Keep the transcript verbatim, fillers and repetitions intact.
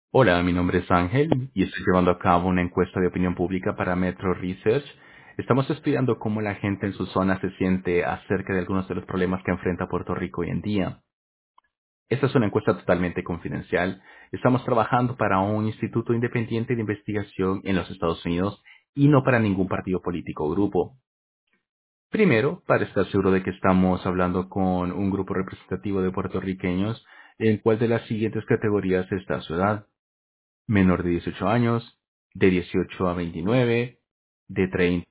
Hola, mi nombre es Ángel y estoy llevando a cabo una encuesta de opinión pública para Metro Research. Estamos estudiando cómo la gente en su zona se siente acerca de algunos de los problemas que enfrenta Puerto Rico hoy en día. Esta es una encuesta totalmente confidencial. Estamos trabajando para un instituto independiente de investigación en los Estados Unidos y no para ningún partido político o grupo. Primero, para estar seguro de que estamos hablando con un grupo representativo de puertorriqueños, en cuál de las siguientes categorías está su edad: menor de dieciocho años, de dieciocho a veintinueve, de treinta